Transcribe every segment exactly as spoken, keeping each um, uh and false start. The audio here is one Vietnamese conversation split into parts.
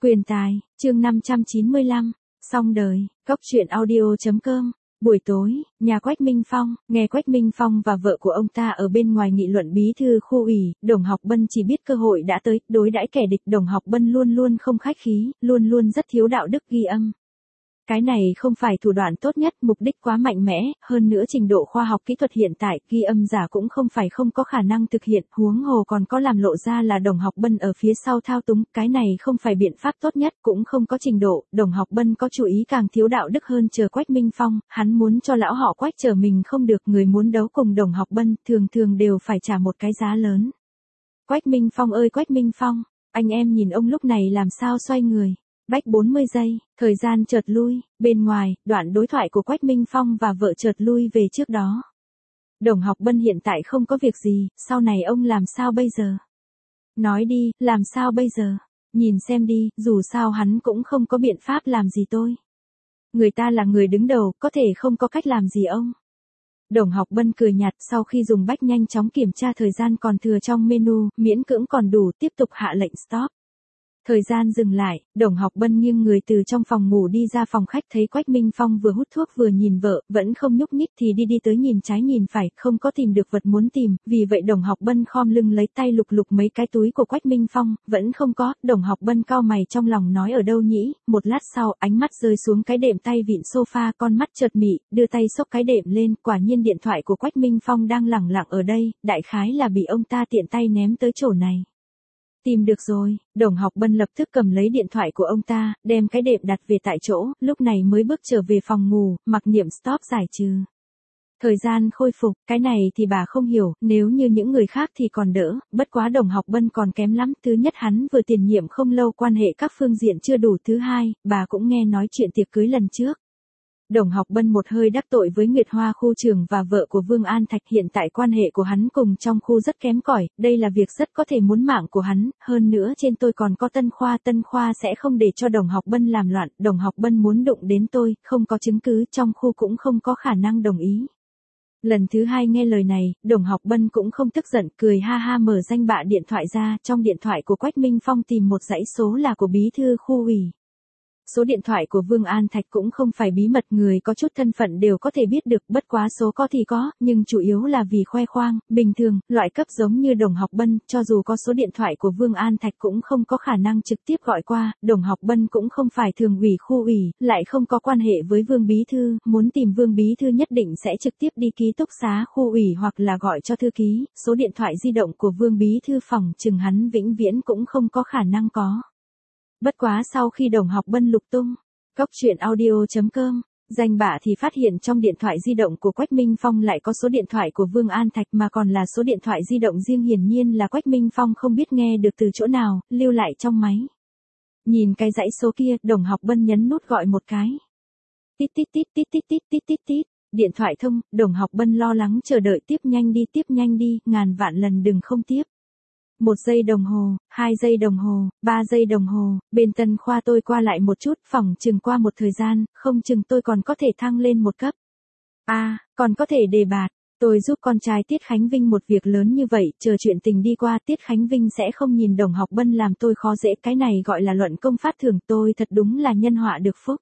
Quyền tài, chương năm trăm chín mươi lăm, xong đời, Cốc truyện audio.com. Buổi tối, nhà Quách Minh Phong, nghe Quách Minh Phong và vợ của ông ta ở bên ngoài nghị luận bí thư khu ủy, Đồng Học Bân chỉ biết cơ hội đã tới, đối đãi kẻ địch. Đồng Học Bân luôn luôn không khách khí, luôn luôn rất thiếu đạo đức ghi âm. Cái này không phải thủ đoạn tốt nhất, mục đích quá mạnh mẽ, hơn nữa trình độ khoa học kỹ thuật hiện tại, ghi âm giả cũng không phải không có khả năng thực hiện, huống hồ còn có làm lộ ra là Đồng Học Bân ở phía sau thao túng, cái này không phải biện pháp tốt nhất, cũng không có trình độ, Đồng Học Bân có chú ý càng thiếu đạo đức hơn chờ Quách Minh Phong, hắn muốn cho lão họ Quách chờ mình không được, người muốn đấu cùng Đồng Học Bân, thường thường đều phải trả một cái giá lớn. Quách Minh Phong ơi Quách Minh Phong, anh em nhìn ông lúc này làm sao xoay người. Bách bốn mươi giây, thời gian chợt lui, bên ngoài, đoạn đối thoại của Quách Minh Phong và vợ chợt lui về trước đó. Đồng Học Bân hiện tại không có việc gì, sau này ông làm sao bây giờ? Nói đi, làm sao bây giờ? Nhìn xem đi, dù sao hắn cũng không có biện pháp làm gì tôi. Người ta là người đứng đầu, có thể không có cách làm gì ông. Đồng Học Bân cười nhạt sau khi dùng bách nhanh chóng kiểm tra thời gian còn thừa trong menu, miễn cưỡng còn đủ, tiếp tục hạ lệnh stop. Thời gian dừng lại, Đồng Học Bân nghiêng người từ trong phòng ngủ đi ra phòng khách thấy Quách Minh Phong vừa hút thuốc vừa nhìn vợ, vẫn không nhúc nhích thì đi đi tới nhìn trái nhìn phải, không có tìm được vật muốn tìm, vì vậy Đồng Học Bân khom lưng lấy tay lục lục mấy cái túi của Quách Minh Phong, vẫn không có, Đồng Học Bân cau mày trong lòng nói ở đâu nhỉ, một lát sau, ánh mắt rơi xuống cái đệm tay vịn sofa, con mắt chợt mị, đưa tay xốc cái đệm lên, quả nhiên điện thoại của Quách Minh Phong đang lẳng lặng ở đây, đại khái là bị ông ta tiện tay ném tới chỗ này. Tìm được rồi, Đồng Học Bân lập tức cầm lấy điện thoại của ông ta, đem cái đệm đặt về tại chỗ, lúc này mới bước trở về phòng ngủ, mặc niệm stop giải trừ. Thời gian khôi phục, cái này thì bà không hiểu, nếu như những người khác thì còn đỡ, bất quá Đồng Học Bân còn kém lắm, thứ nhất hắn vừa tiền nhiệm không lâu quan hệ các phương diện chưa đủ, thứ hai, bà cũng nghe nói chuyện tiệc cưới lần trước. Đồng Học Bân một hơi đắc tội với Nguyệt Hoa khu trưởng và vợ của Vương An Thạch, hiện tại quan hệ của hắn cùng trong khu rất kém cỏi, đây là việc rất có thể muốn mạng của hắn, hơn nữa trên tôi còn có Tân Khoa, Tân Khoa sẽ không để cho Đồng Học Bân làm loạn, Đồng Học Bân muốn đụng đến tôi, không có chứng cứ, trong khu cũng không có khả năng đồng ý. Lần thứ hai nghe lời này, Đồng Học Bân cũng không tức giận, cười ha ha mở danh bạ điện thoại ra, trong điện thoại của Quách Minh Phong tìm một dãy số là của bí thư khu ủy. Số điện thoại của Vương An Thạch cũng không phải bí mật, người có chút thân phận đều có thể biết được, bất quá số có thì có, nhưng chủ yếu là vì khoe khoang, bình thường, loại cấp giống như Đồng Học Bân, cho dù có số điện thoại của Vương An Thạch cũng không có khả năng trực tiếp gọi qua, Đồng Học Bân cũng không phải thường ủy khu ủy, lại không có quan hệ với Vương Bí Thư, muốn tìm Vương Bí Thư nhất định sẽ trực tiếp đi ký túc xá khu ủy hoặc là gọi cho thư ký, số điện thoại di động của Vương Bí Thư phòng chừng hắn vĩnh viễn cũng không có khả năng có. Bất quá sau khi Đồng Học Bân lục tung, Cốc truyện audio.com, danh bạ thì phát hiện trong điện thoại di động của Quách Minh Phong lại có số điện thoại của Vương An Thạch mà còn là số điện thoại di động riêng, hiển nhiên là Quách Minh Phong không biết nghe được từ chỗ nào, lưu lại trong máy. Nhìn cái dãy số kia, Đồng Học Bân nhấn nút gọi một cái. Tít tít tít tít tít tít tít tít tít, điện thoại thông, Đồng Học Bân lo lắng chờ đợi, tiếp nhanh đi tiếp nhanh đi, ngàn vạn lần đừng không tiếp. Một giây đồng hồ, hai giây đồng hồ, ba giây đồng hồ, bên Tân Khoa tôi qua lại một chút, phỏng chừng qua một thời gian, không chừng tôi còn có thể thăng lên một cấp. A, à, còn có thể đề bạt, tôi giúp con trai Tiết Khánh Vinh một việc lớn như vậy, chờ chuyện tình đi qua Tiết Khánh Vinh sẽ không nhìn Đồng Học Bân làm tôi khó dễ, cái này gọi là luận công phát thưởng, tôi thật đúng là nhân họa được phúc.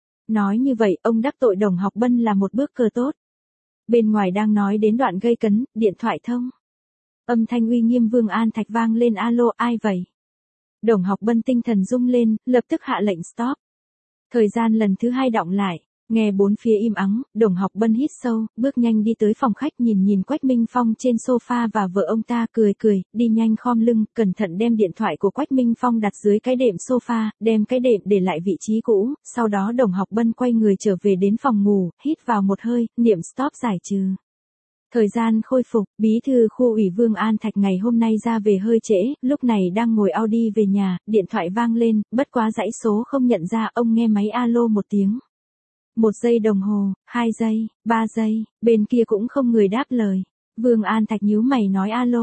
Nói như vậy, ông đắc tội Đồng Học Bân là một bước cờ tốt. Bên ngoài đang nói đến đoạn gây cấn, điện thoại thông. Âm thanh uy nghiêm Vương An Thạch vang lên, alo, ai vậy? Đồng Học Bân tinh thần rung lên, lập tức hạ lệnh stop. Thời gian lần thứ hai đọng lại, nghe bốn phía im ắng, Đồng Học Bân hít sâu, bước nhanh đi tới phòng khách, nhìn nhìn Quách Minh Phong trên sofa và vợ ông ta, cười cười, đi nhanh khom lưng, cẩn thận đem điện thoại của Quách Minh Phong đặt dưới cái đệm sofa, đem cái đệm để lại vị trí cũ, sau đó Đồng Học Bân quay người trở về đến phòng ngủ, hít vào một hơi, niệm stop giải trừ. Thời gian khôi phục, bí thư khu ủy Vương An Thạch ngày hôm nay ra về hơi trễ, lúc này đang ngồi Audi về nhà, điện thoại vang lên, bất quá dãy số không nhận ra, ông nghe máy alo một tiếng. Một giây đồng hồ, hai giây, ba giây, bên kia cũng không người đáp lời. Vương An Thạch nhíu mày nói alo,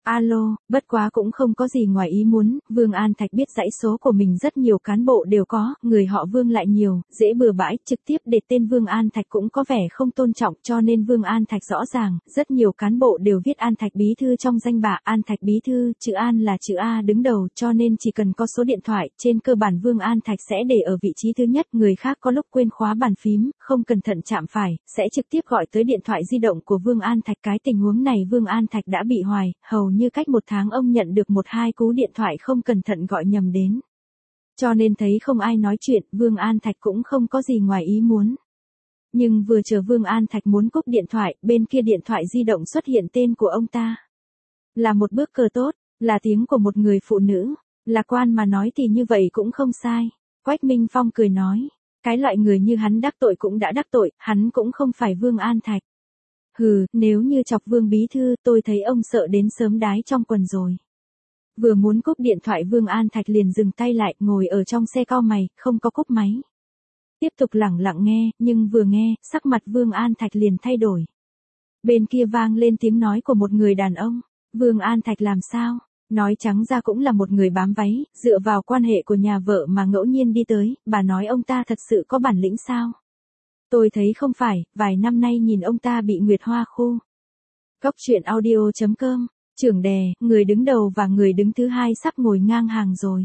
Alo, bất quá cũng không có gì ngoài ý muốn, Vương An Thạch biết dãy số của mình rất nhiều cán bộ đều có, người họ Vương lại nhiều, dễ bừa bãi, trực tiếp để tên Vương An Thạch cũng có vẻ không tôn trọng cho nên Vương An Thạch rõ ràng, rất nhiều cán bộ đều viết An Thạch bí thư trong danh bạ, An Thạch bí thư, chữ An là chữ A đứng đầu cho nên chỉ cần có số điện thoại, trên cơ bản Vương An Thạch sẽ để ở vị trí thứ nhất, người khác có lúc quên khóa bàn phím, không cẩn thận chạm phải, sẽ trực tiếp gọi tới điện thoại di động của Vương An Thạch. Cái tình huống này Vương An Thạch đã bị hoài, hầu như cách một tháng ông nhận được một hai cú điện thoại không cẩn thận gọi nhầm đến. Cho nên thấy không ai nói chuyện, Vương An Thạch cũng không có gì ngoài ý muốn. Nhưng vừa chờ Vương An Thạch muốn cúp điện thoại, bên kia điện thoại di động xuất hiện tên của ông ta. Là một bước cờ tốt, là tiếng của một người phụ nữ, lạc quan mà nói thì như vậy cũng không sai. Quách Minh Phong cười nói, cái loại người như hắn đắc tội cũng đã đắc tội, hắn cũng không phải Vương An Thạch. Hừ, nếu như chọc Vương bí thư, tôi thấy ông sợ đến sớm đái trong quần rồi. Vừa muốn cúp điện thoại Vương An Thạch liền dừng tay lại, ngồi ở trong xe cau mày, không có cúp máy. Tiếp tục lẳng lặng nghe, nhưng vừa nghe, sắc mặt Vương An Thạch liền thay đổi. Bên kia vang lên tiếng nói của một người đàn ông, Vương An Thạch làm sao? Nói trắng ra cũng là một người bám váy, dựa vào quan hệ của nhà vợ mà ngẫu nhiên đi tới, bà nói ông ta thật sự có bản lĩnh sao? Tôi thấy không phải, vài năm nay nhìn ông ta bị Nguyệt Hoa khu. Góc truyện audio chấm com, trưởng đè, người đứng đầu và người đứng thứ hai sắp ngồi ngang hàng rồi.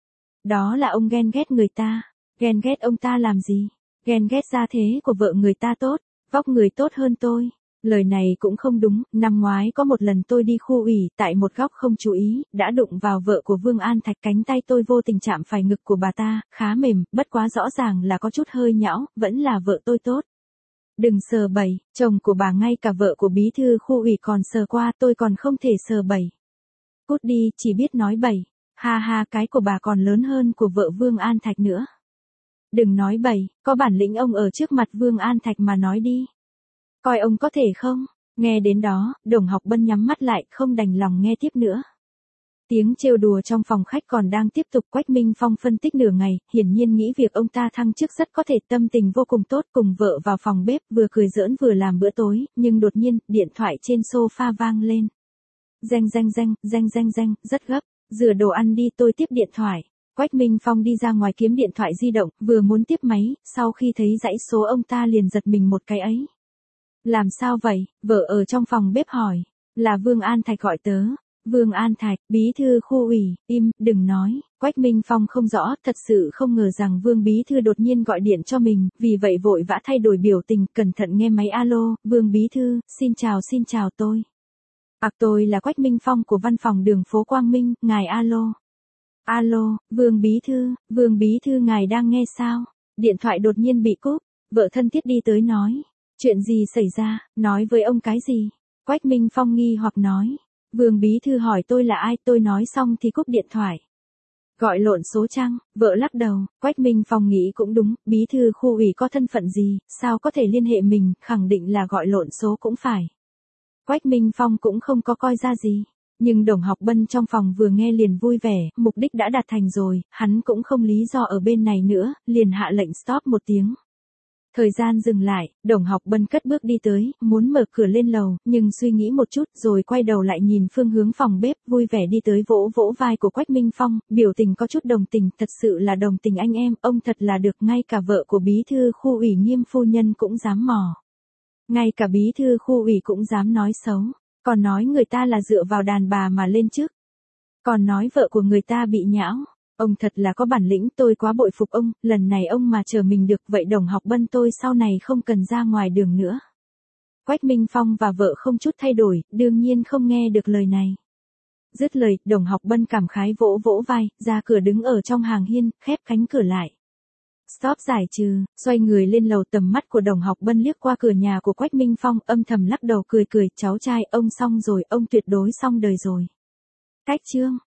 Đó là ông ghen ghét người ta. Ghen ghét ông ta làm gì? Ghen ghét gia thế của vợ người ta tốt, vóc người tốt hơn tôi. Lời này cũng không đúng, năm ngoái có một lần tôi đi khu ủy, tại một góc không chú ý, đã đụng vào vợ của Vương An Thạch, cánh tay tôi vô tình chạm phải ngực của bà ta, khá mềm, bất quá rõ ràng là có chút hơi nhão, vẫn là vợ tôi tốt. Đừng sờ bẩy, chồng của bà ngay cả vợ của bí thư khu ủy còn sờ qua, tôi còn không thể sờ bẩy. Cút đi, chỉ biết nói bẩy, ha ha, cái của bà còn lớn hơn của vợ Vương An Thạch nữa. Đừng nói bẩy, có bản lĩnh ông ở trước mặt Vương An Thạch mà nói đi. Coi ông có thể không? Nghe đến đó, Đồng Học Bân nhắm mắt lại, không đành lòng nghe tiếp nữa. Tiếng trêu đùa trong phòng khách còn đang tiếp tục. Quách Minh Phong phân tích nửa ngày, hiển nhiên nghĩ việc ông ta thăng chức rất có thể, tâm tình vô cùng tốt, cùng vợ vào phòng bếp, vừa cười giỡn vừa làm bữa tối, nhưng đột nhiên, điện thoại trên sofa vang lên. Reng reng reng, reng reng reng, rất gấp, rửa đồ ăn đi, tôi tiếp điện thoại. Quách Minh Phong đi ra ngoài kiếm điện thoại di động, vừa muốn tiếp máy, sau khi thấy dãy số ông ta liền giật mình một cái ấy. Làm sao vậy? Vợ ở trong phòng bếp hỏi. Là Vương An Thạch gọi tớ. Vương An Thạch, bí thư khu ủy, im, đừng nói. Quách Minh Phong không rõ, thật sự không ngờ rằng Vương bí thư đột nhiên gọi điện cho mình, vì vậy vội vã thay đổi biểu tình, cẩn thận nghe máy. Alo, Vương bí thư, xin chào xin chào tôi. Ặc tôi là Quách Minh Phong của văn phòng đường phố Quang Minh, ngài alo. Alo, Vương bí thư, Vương bí thư ngài đang nghe sao? Điện thoại đột nhiên bị cúp, vợ thân thiết đi tới nói. Chuyện gì xảy ra, nói với ông cái gì? Quách Minh Phong nghi hoặc nói. Vương bí thư hỏi tôi là ai, tôi nói xong thì cúp điện thoại. Gọi lộn số chăng? Vợ lắc đầu. Quách Minh Phong nghĩ cũng đúng, bí thư khu ủy có thân phận gì, sao có thể liên hệ mình, khẳng định là gọi lộn số cũng phải. Quách Minh Phong cũng không có coi ra gì. Nhưng Đồng Học Bân trong phòng vừa nghe liền vui vẻ, mục đích đã đạt thành rồi, hắn cũng không lý do ở bên này nữa, liền hạ lệnh stop một tiếng. Thời gian dừng lại, Đồng Học Bân cất bước đi tới, muốn mở cửa lên lầu, nhưng suy nghĩ một chút rồi quay đầu lại nhìn phương hướng phòng bếp, vui vẻ đi tới vỗ vỗ vai của Quách Minh Phong, biểu tình có chút đồng tình, thật sự là đồng tình anh em, ông thật là được, ngay cả vợ của bí thư khu ủy Nghiêm phu nhân cũng dám mò. Ngay cả bí thư khu ủy cũng dám nói xấu, còn nói người ta là dựa vào đàn bà mà lên chức. Còn nói vợ của người ta bị nhão. Ông thật là có bản lĩnh, tôi quá bội phục ông, lần này ông mà chờ mình được, vậy Đồng Học Bân tôi sau này không cần ra ngoài đường nữa. Quách Minh Phong và vợ không chút thay đổi, đương nhiên không nghe được lời này. Dứt lời, Đồng Học Bân cảm khái vỗ vỗ vai, ra cửa đứng ở trong hàng hiên, khép cánh cửa lại. Stop giải trừ, xoay người lên lầu, tầm mắt của Đồng Học Bân liếc qua cửa nhà của Quách Minh Phong, âm thầm lắc đầu cười cười, cháu trai, ông xong rồi, ông tuyệt đối xong đời rồi. Cách chương.